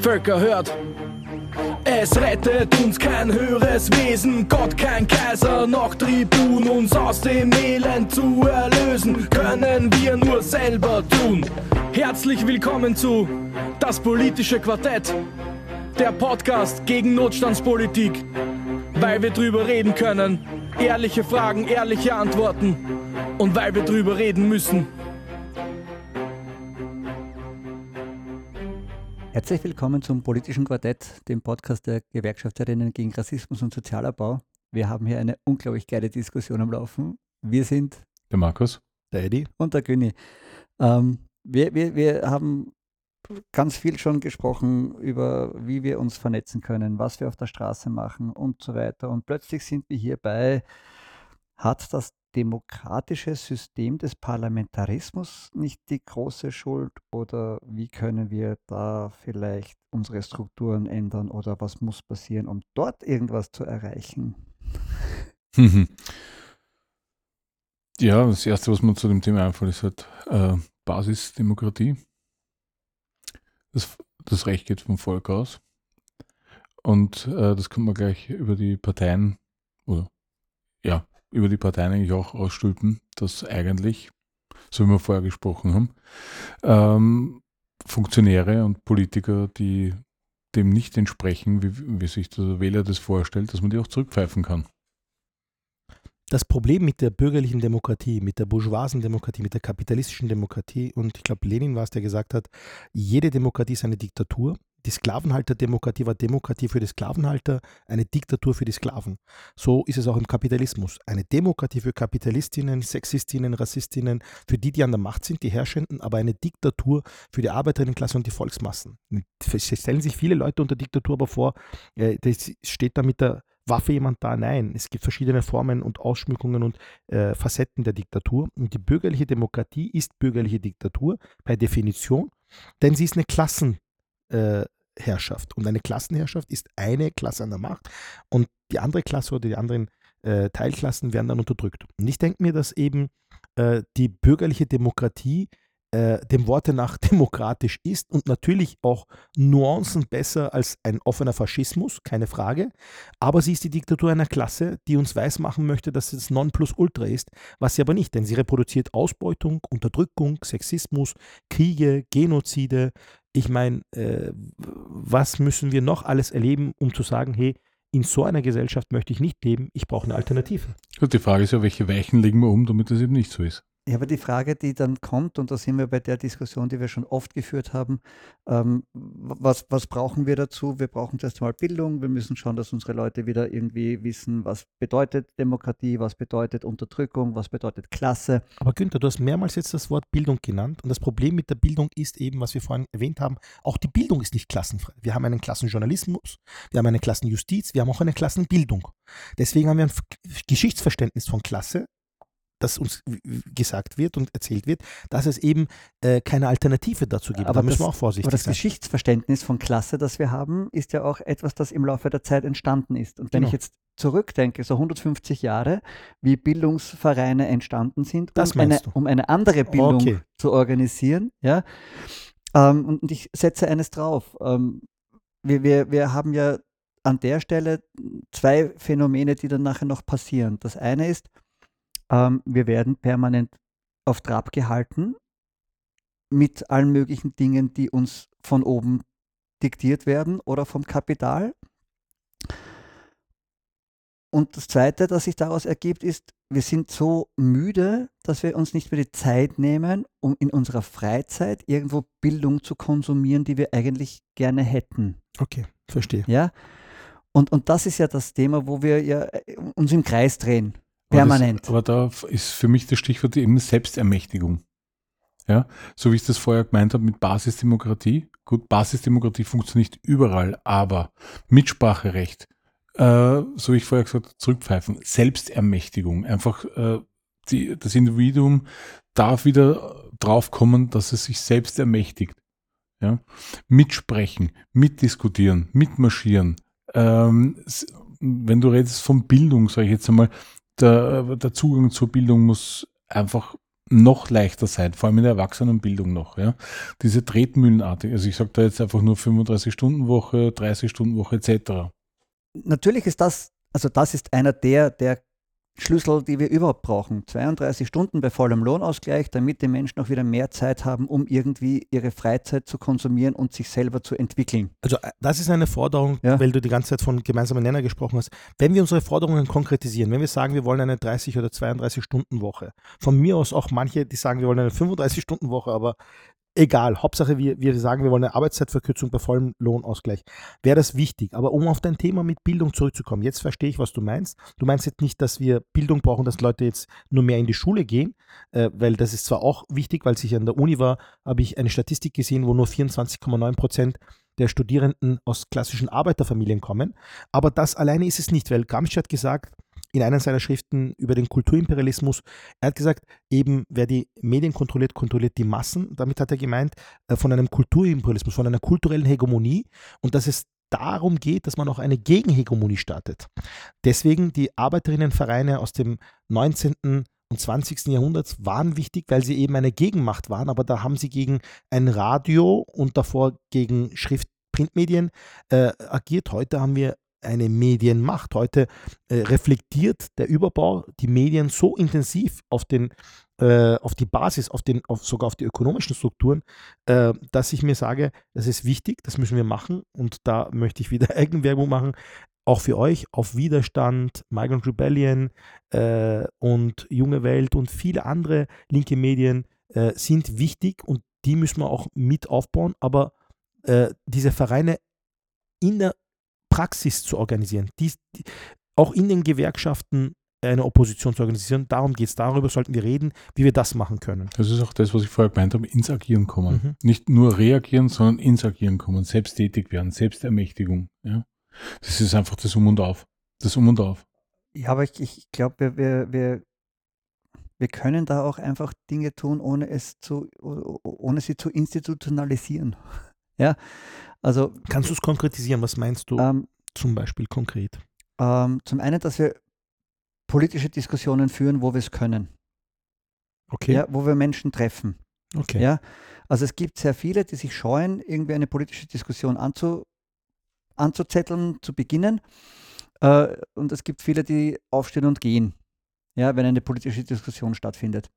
Völker hört. Es rettet uns kein höheres Wesen, Gott kein Kaiser, noch Tribun. Uns aus dem Elend zu erlösen, können wir nur selber tun. Herzlich willkommen zu Das politische Quartett, der Podcast gegen Notstandspolitik. Weil wir drüber reden können, ehrliche Fragen, ehrliche Antworten und weil wir drüber reden müssen. Herzlich willkommen zum Politischen Quartett, dem Podcast der Gewerkschafterinnen gegen Rassismus und Sozialabbau. Wir haben hier eine unglaublich geile Diskussion am Laufen. Wir sind der Markus, der Eddie und der Günni. Wir haben ganz viel schon gesprochen über, wie wir uns vernetzen können, was wir auf der Straße machen und so weiter. Und plötzlich sind wir hierbei, hat das demokratische System des Parlamentarismus nicht die große Schuld oder wie können wir da vielleicht unsere Strukturen ändern oder was muss passieren, um dort irgendwas zu erreichen? Ja, das Erste, was mir zu dem Thema einfällt, ist halt Basisdemokratie. Das Recht geht vom Volk aus und das kann man gleich über die Parteien eigentlich auch ausstülpen, dass eigentlich, so wie wir vorher gesprochen haben, Funktionäre und Politiker, die dem nicht entsprechen, wie sich der Wähler das vorstellt, dass man die auch zurückpfeifen kann. Das Problem mit der bürgerlichen Demokratie, mit der bourgeoisen Demokratie, mit der kapitalistischen Demokratie, und ich glaube, Lenin war es, der gesagt hat, jede Demokratie ist eine Diktatur. Die Sklavenhalterdemokratie war Demokratie für die Sklavenhalter, eine Diktatur für die Sklaven. So ist es auch im Kapitalismus. Eine Demokratie für Kapitalistinnen, Sexistinnen, Rassistinnen, für die an der Macht sind, die Herrschenden, aber eine Diktatur für die Arbeiterinnenklasse und die Volksmassen. Es stellen sich viele Leute unter Diktatur aber vor, das steht da mit der Waffe jemand da? Nein, es gibt verschiedene Formen und Ausschmückungen und Facetten der Diktatur. Und die bürgerliche Demokratie ist bürgerliche Diktatur per Definition, denn sie ist eine Klassenherrschaft. Und eine Klassenherrschaft ist eine Klasse an der Macht und die andere Klasse oder die anderen Teilklassen werden dann unterdrückt. Und ich denke mir, dass eben die bürgerliche Demokratie dem Worte nach demokratisch ist und natürlich auch Nuancen besser als ein offener Faschismus, keine Frage. Aber sie ist die Diktatur einer Klasse, die uns weismachen möchte, dass es Nonplusultra ist, was sie aber nicht, denn sie reproduziert Ausbeutung, Unterdrückung, Sexismus, Kriege, Genozide. Ich meine, was müssen wir noch alles erleben, um zu sagen, hey, in so einer Gesellschaft möchte ich nicht leben, ich brauche eine Alternative. Gut, die Frage ist ja, welche Weichen legen wir damit das eben nicht so ist. Ja, aber die Frage, die dann kommt, und da sind wir bei der Diskussion, die wir schon oft geführt haben, was brauchen wir dazu? Wir brauchen zuerst mal Bildung, wir müssen schauen, dass unsere Leute wieder irgendwie wissen, was bedeutet Demokratie, was bedeutet Unterdrückung, was bedeutet Klasse. Aber Günther, du hast mehrmals jetzt das Wort Bildung genannt und das Problem mit der Bildung ist eben, was wir vorhin erwähnt haben, auch die Bildung ist nicht klassenfrei. Wir haben einen Klassenjournalismus, wir haben eine Klassenjustiz, wir haben auch eine Klassenbildung. Deswegen haben wir ein Geschichtsverständnis von Klasse, dass uns gesagt wird und erzählt wird, dass es eben keine Alternative dazu gibt. Aber da müssen wir auch vorsichtig sein. Aber das Geschichtsverständnis von Klasse, das wir haben, ist ja auch etwas, das im Laufe der Zeit entstanden ist. Und wenn ich jetzt zurückdenke, so 150 Jahre, wie Bildungsvereine entstanden sind, um eine andere Bildung zu organisieren. Ja? Und ich setze eines drauf. Wir haben ja an der Stelle zwei Phänomene, die dann nachher noch passieren. Das eine ist, wir werden permanent auf Trab gehalten mit allen möglichen Dingen, die uns von oben diktiert werden oder vom Kapital. Und das Zweite, das sich daraus ergibt, ist, wir sind so müde, dass wir uns nicht mehr die Zeit nehmen, um in unserer Freizeit irgendwo Bildung zu konsumieren, die wir eigentlich gerne hätten. Okay, verstehe. Ja? Und das ist ja das Thema, wo wir ja uns im Kreis drehen. Permanent. Aber da ist für mich das Stichwort eben Selbstermächtigung. Ja, so wie ich das vorher gemeint habe mit Basisdemokratie. Gut, Basisdemokratie funktioniert überall, aber Mitspracherecht, so wie ich vorher gesagt habe, zurückpfeifen, Selbstermächtigung. Einfach das Individuum darf wieder draufkommen, dass es sich selbst ermächtigt. Ja? Mitsprechen, mitdiskutieren, mitmarschieren. Wenn du redest von Bildung, sage ich jetzt einmal, der Zugang zur Bildung muss einfach noch leichter sein, vor allem in der Erwachsenenbildung noch. Ja? Diese Tretmühlenartige, also ich sage da jetzt einfach nur 35-Stunden-Woche, 30-Stunden-Woche etc. Natürlich ist das ist einer der Schlüssel, die wir überhaupt brauchen. 32 Stunden bei vollem Lohnausgleich, damit die Menschen auch wieder mehr Zeit haben, um irgendwie ihre Freizeit zu konsumieren und sich selber zu entwickeln. Also das ist eine Forderung, weil du die ganze Zeit von gemeinsamen Nenner gesprochen hast. Wenn wir unsere Forderungen konkretisieren, wenn wir sagen, wir wollen eine 30 oder 32-Stunden-Woche, von mir aus auch manche, die sagen, wir wollen eine 35-Stunden-Woche, aber egal, Hauptsache wir sagen, wir wollen eine Arbeitszeitverkürzung bei vollem Lohnausgleich. Wäre das wichtig. Aber um auf dein Thema mit Bildung zurückzukommen, jetzt verstehe ich, was du meinst. Du meinst jetzt nicht, dass wir Bildung brauchen, dass Leute jetzt nur mehr in die Schule gehen, weil das ist zwar auch wichtig, weil ich an der Uni war, habe ich eine Statistik gesehen, wo nur 24,9% der Studierenden aus klassischen Arbeiterfamilien kommen. Aber das alleine ist es nicht, weil Gramsci hat gesagt, in einer seiner Schriften über den Kulturimperialismus, er hat gesagt, eben wer die Medien kontrolliert, kontrolliert die Massen. Damit hat er gemeint, von einem Kulturimperialismus, von einer kulturellen Hegemonie und dass es darum geht, dass man auch eine Gegenhegemonie startet. Deswegen die Arbeiterinnenvereine aus dem 19. und 20. Jahrhundert waren wichtig, weil sie eben eine Gegenmacht waren, aber da haben sie gegen ein Radio und davor gegen Printmedien agiert. Heute haben wir eine Medienmacht. Heute reflektiert der Überbau die Medien so intensiv auf die Basis, sogar auf die ökonomischen Strukturen, dass ich mir sage, das ist wichtig, das müssen wir machen und da möchte ich wieder Eigenwerbung machen, auch für euch, auf Widerstand, Migrant Rebellion und Junge Welt und viele andere linke Medien sind wichtig und die müssen wir auch mit aufbauen, aber diese Vereine in der Praxis zu organisieren, auch in den Gewerkschaften eine Opposition zu organisieren. Darum geht es. Darüber sollten wir reden, wie wir das machen können. Das ist auch das, was ich vorher gemeint habe, ins Agieren kommen. Nicht nur reagieren, sondern ins Agieren kommen, selbsttätig werden, Selbstermächtigung. Ja? Das ist einfach das Um und Auf. Das Um und Auf. Ja, aber ich glaube, wir können da auch einfach Dinge tun, ohne sie zu institutionalisieren. Ja, also kannst du es konkretisieren? Was meinst du zum Beispiel konkret? Zum einen, dass wir politische Diskussionen führen, wo wir es können. Okay. Ja, wo wir Menschen treffen. Okay. Ja, also es gibt sehr viele, die sich scheuen, irgendwie eine politische Diskussion anzuzetteln, zu beginnen. Und es gibt viele, die aufstehen und gehen, ja, wenn eine politische Diskussion stattfindet.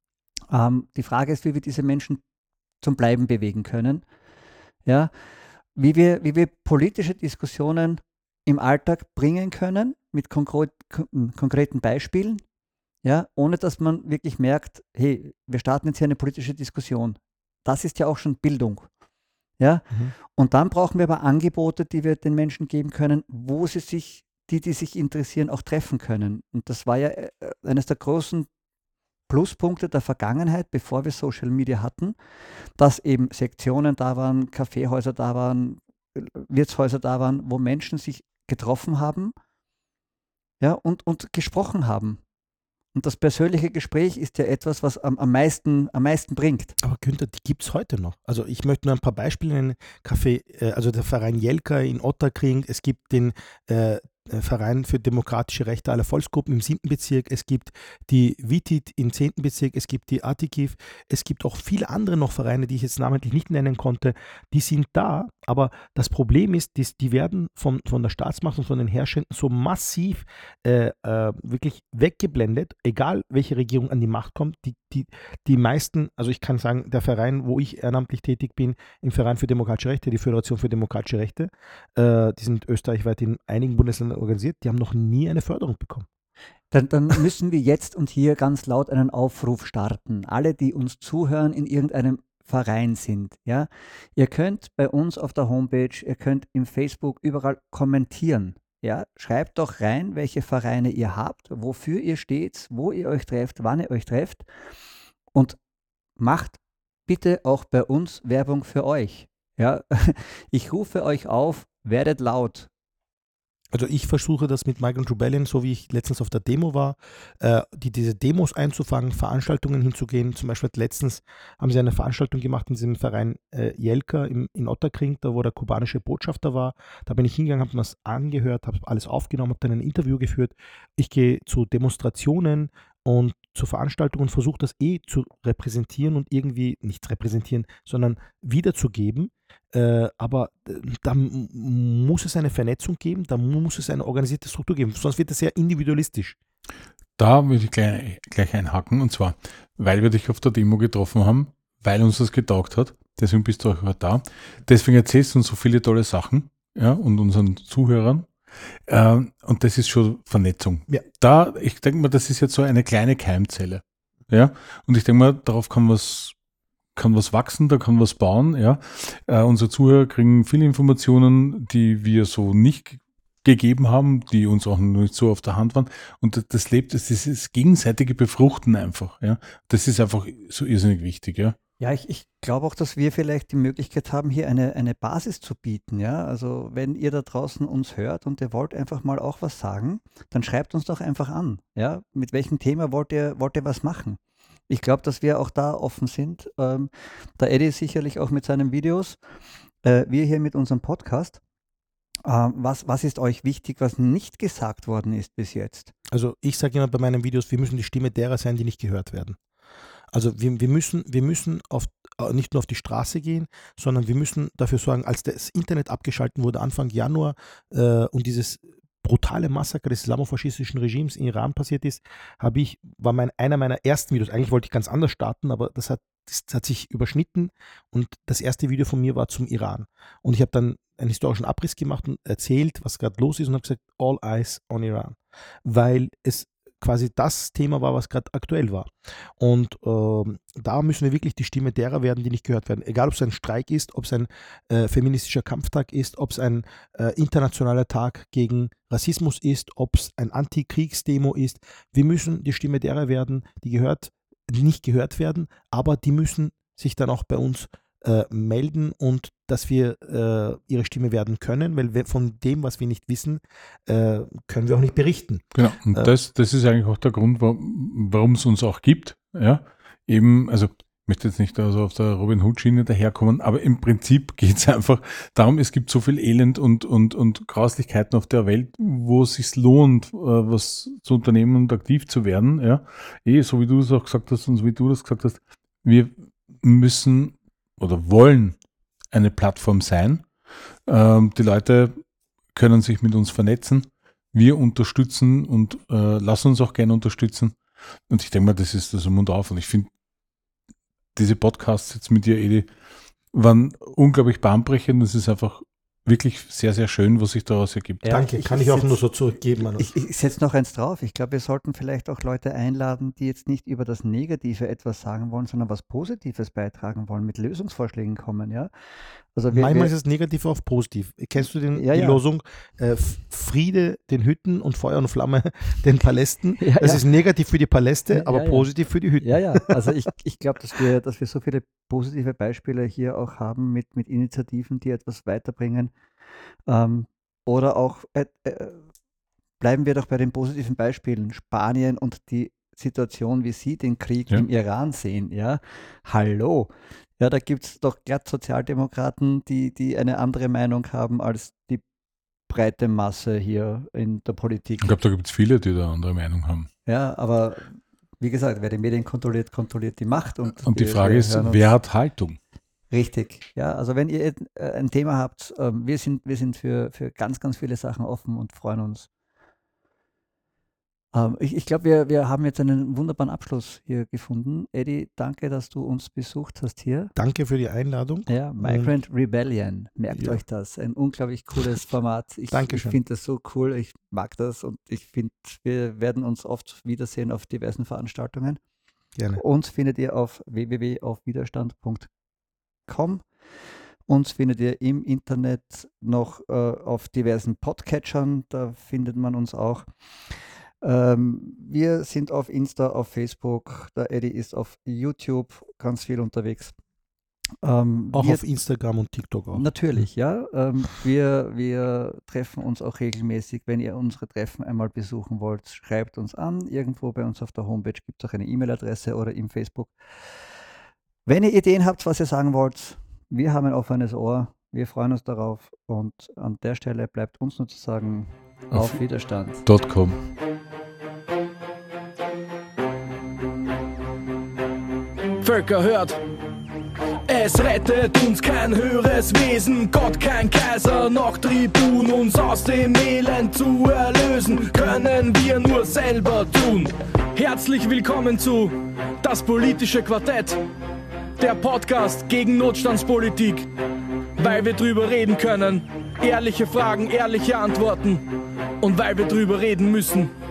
Die Frage ist, wie wir diese Menschen zum Bleiben bewegen können. Ja, wie wir politische Diskussionen im Alltag bringen können, mit konkreten Beispielen, ja, ohne dass man wirklich merkt, hey, wir starten jetzt hier eine politische Diskussion. Das ist ja auch schon Bildung. Ja? Und dann brauchen wir aber Angebote, die wir den Menschen geben können, wo sie sich, die sich interessieren, auch treffen können. Und das war ja eines der großen Pluspunkte der Vergangenheit, bevor wir Social Media hatten, dass eben Sektionen da waren, Kaffeehäuser da waren, Wirtshäuser da waren, wo Menschen sich getroffen haben, ja, und gesprochen haben. Und das persönliche Gespräch ist ja etwas, was am meisten bringt. Aber Günther, die gibt es heute noch. Also ich möchte nur ein paar Beispiele nennen. Also der Verein Jelka in Ottakring, es gibt den Verein für demokratische Rechte aller Volksgruppen im 7. Bezirk, es gibt die Vitit im 10. Bezirk, es gibt die Atikiv, es gibt auch viele andere noch Vereine, die ich jetzt namentlich nicht nennen konnte, die sind da, aber das Problem ist, die werden von der Staatsmacht und von den Herrschenden so massiv wirklich weggeblendet, egal welche Regierung an die Macht kommt, die meisten, also ich kann sagen, der Verein, wo ich ehrenamtlich tätig bin, im Verein für demokratische Rechte, die Föderation für demokratische Rechte, die sind österreichweit in einigen Bundesländern organisiert, die haben noch nie eine Förderung bekommen. Dann müssen wir jetzt und hier ganz laut einen Aufruf starten. Alle, die uns zuhören, in irgendeinem Verein sind. Ja? Ihr könnt bei uns auf der Homepage, ihr könnt im Facebook überall kommentieren. Ja? Schreibt doch rein, welche Vereine ihr habt, wofür ihr steht, wo ihr euch trefft, wann ihr euch trefft und macht bitte auch bei uns Werbung für euch. Ja? Ich rufe euch auf, werdet laut. Also ich versuche das mit Migrant Rebellion, so wie ich letztens auf der Demo war, diese Demos einzufangen, Veranstaltungen hinzugehen. Zum Beispiel letztens haben sie eine Veranstaltung gemacht in diesem Verein Jelka in Ottakring, da wo der kubanische Botschafter war. Da bin ich hingegangen, habe mir das angehört, habe alles aufgenommen, habe dann ein Interview geführt. Ich gehe zu Demonstrationen und zur Veranstaltung und versucht das zu repräsentieren und irgendwie, nicht repräsentieren, sondern wiederzugeben. Aber da muss es eine Vernetzung geben, da muss es eine organisierte Struktur geben, sonst wird es sehr individualistisch. Da würde ich gleich einhaken, und zwar, weil wir dich auf der Demo getroffen haben, weil uns das getaugt hat, deswegen bist du auch heute da. Deswegen erzählst du uns so viele tolle Sachen, ja, und unseren Zuhörern. Und das ist schon Vernetzung. Ja. Ich denke mal, das ist jetzt so eine kleine Keimzelle. Ja, und ich denke mal, darauf kann was wachsen, da kann was bauen. Ja, unsere Zuhörer kriegen viele Informationen, die wir so nicht gegeben haben, die uns auch noch nicht so auf der Hand waren. Und das ist gegenseitige Befruchten einfach. Ja, das ist einfach so irrsinnig wichtig. Ja. Ja, ich glaube auch, dass wir vielleicht die Möglichkeit haben, hier eine Basis zu bieten. Ja? Also wenn ihr da draußen uns hört und ihr wollt einfach mal auch was sagen, dann schreibt uns doch einfach an. Ja? Mit welchem Thema wollt ihr was machen? Ich glaube, dass wir auch da offen sind. Der Eddie sicherlich auch mit seinen Videos, wir hier mit unserem Podcast. Was ist euch wichtig, was nicht gesagt worden ist bis jetzt? Also ich sage immer bei meinen Videos, wir müssen die Stimme derer sein, die nicht gehört werden. Also wir müssen nicht nur auf die Straße gehen, sondern wir müssen dafür sorgen, als das Internet abgeschaltet wurde Anfang Januar und dieses brutale Massaker des islamofaschistischen Regimes in Iran passiert ist, war einer meiner ersten Videos, eigentlich wollte ich ganz anders starten, aber das hat sich überschnitten und das erste Video von mir war zum Iran. Und ich habe dann einen historischen Abriss gemacht und erzählt, was gerade los ist und habe gesagt, all eyes on Iran, weil es quasi das Thema war, was gerade aktuell war. Und da müssen wir wirklich die Stimme derer werden, die nicht gehört werden. Egal, ob es ein Streik ist, ob es ein feministischer Kampftag ist, ob es ein internationaler Tag gegen Rassismus ist, ob es ein Antikriegsdemo ist. Wir müssen die Stimme derer werden, die nicht gehört werden, aber die müssen sich dann auch bei uns melden und dass wir ihre Stimme werden können, weil von dem, was wir nicht wissen, können wir auch nicht berichten. Genau, und das ist eigentlich auch der Grund, warum es uns auch gibt. Ja, eben, also ich möchte jetzt nicht also auf der Robin Hood-Schiene daherkommen, aber im Prinzip geht es einfach darum, es gibt so viel Elend und Grauslichkeiten auf der Welt, wo es sich lohnt, was zu unternehmen und aktiv zu werden. Ja, so wie du es auch gesagt hast und so wie du das gesagt hast, wir müssen oder wollen eine Plattform sein. Die Leute können sich mit uns vernetzen. Wir unterstützen und lassen uns auch gerne unterstützen. Und ich denke mal, das ist das Um und Auf. Und ich finde, diese Podcasts jetzt mit dir, Edi, waren unglaublich bahnbrechend. Es ist einfach wirklich sehr, sehr schön, was sich daraus ergibt. Ja, danke, kann ich auch nur so zurückgeben. Ich setze noch eins drauf. Ich glaube, wir sollten vielleicht auch Leute einladen, die jetzt nicht über das Negative etwas sagen wollen, sondern was Positives beitragen wollen, mit Lösungsvorschlägen kommen. Ja? Also manchmal ist es negativ auf positiv. Kennst du die Losung? Friede den Hütten und Feuer und Flamme den Palästen. Das ist negativ für die Paläste, aber positiv für die Hütten. Ja, also ich glaube, dass wir so viele positive Beispiele hier auch haben mit Initiativen, die etwas weiterbringen. Oder auch bleiben wir doch bei den positiven Beispielen. Spanien und die Situation, wie sie den Krieg im Iran sehen. Ja, hallo. Ja, da gibt es doch glatt Sozialdemokraten, die eine andere Meinung haben als die breite Masse hier in der Politik. Ich glaube, da gibt es viele, die da andere Meinung haben. Ja, aber wie gesagt, wer die Medien kontrolliert, kontrolliert die Macht. Und die Frage ist, wer hat Haltung? Richtig, ja, also wenn ihr ein Thema habt, wir sind für ganz, ganz viele Sachen offen und freuen uns. Ich glaube, wir haben jetzt einen wunderbaren Abschluss hier gefunden. Eddie, danke, dass du uns besucht hast hier. Danke für die Einladung. Ja, Migrant Rebellion, merkt euch das. Ein unglaublich cooles Format. Ich finde das so cool, ich mag das und ich finde, wir werden uns oft wiedersehen auf diversen Veranstaltungen. Gerne. Uns findet ihr auf www.aufwiderstand.com. Uns findet ihr im Internet noch auf diversen Podcatchern, da findet man uns auch. Wir sind auf Insta, auf Facebook, der Eddie ist auf YouTube ganz viel unterwegs. Auch auf Instagram und TikTok auch. Natürlich, ja. Wir treffen uns auch regelmäßig. Wenn ihr unsere Treffen einmal besuchen wollt, schreibt uns an. Irgendwo bei uns auf der Homepage gibt es auch eine E-Mail-Adresse oder im Facebook. Wenn ihr Ideen habt, was ihr sagen wollt, wir haben ein offenes Ohr. Wir freuen uns darauf. Und an der Stelle bleibt uns nur zu sagen, auf Widerstand.com. Völker hört. Es rettet uns kein höheres Wesen, Gott kein Kaiser, noch Tribun. Uns aus dem Elend zu erlösen, können wir nur selber tun. Herzlich willkommen zu Das politische Quartett, der Podcast gegen Notstandspolitik. Weil wir drüber reden können, ehrliche Fragen, ehrliche Antworten und weil wir drüber reden müssen.